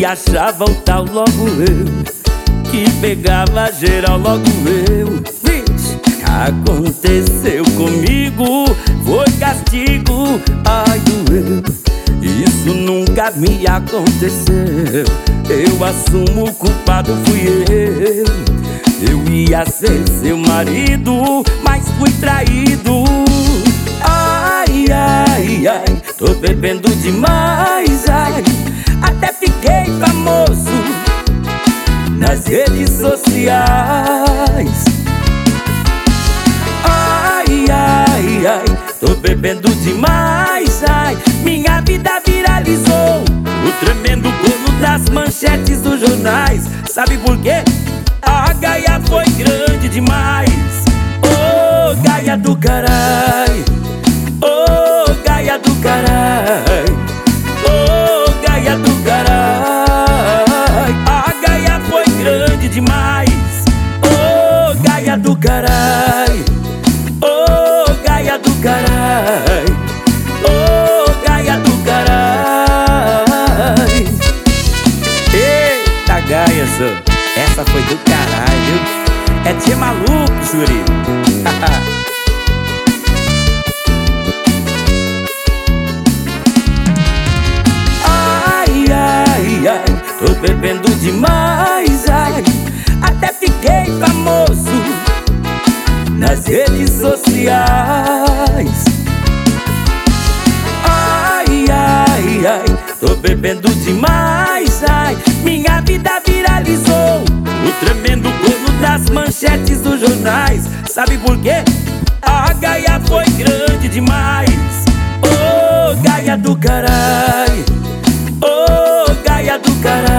e achava o tal logo eu, que pegava geral logo eu. Vixe, aconteceu comigo, foi castigo, ai doeu. Isso nunca me aconteceu, eu assumo o culpado fui eu ia ser seu marido, mas fui traído. Ai, ai, ai, tô bebendo demais, ai, até fiquei famoso nas redes sociais. Ai, ai, ai, tô bebendo demais, ai, minha vida viralizou, o tremendo bolo das manchetes dos jornais. Sabe por quê? A gaia foi grande demais. Oh, gaia do carai, oh, gaia do carai, oh, gaia do carai. A gaia foi grande demais. Oh, gaia do carai, oh, gaia do carai, oh, gaia do carai. Eita, gaia, só essa foi do caralho, é tia maluco, Suri. Ai, ai, ai, tô bebendo demais, ai, até fiquei famoso nas redes sociais. Ai, ai, ai, tô bebendo demais, ai, minha vida viralizou, o tremendo bolo das manchetes dos jornais. Sabe por quê? A gaia foi grande demais. Oh, gaia do carai, oh, gaia do carai.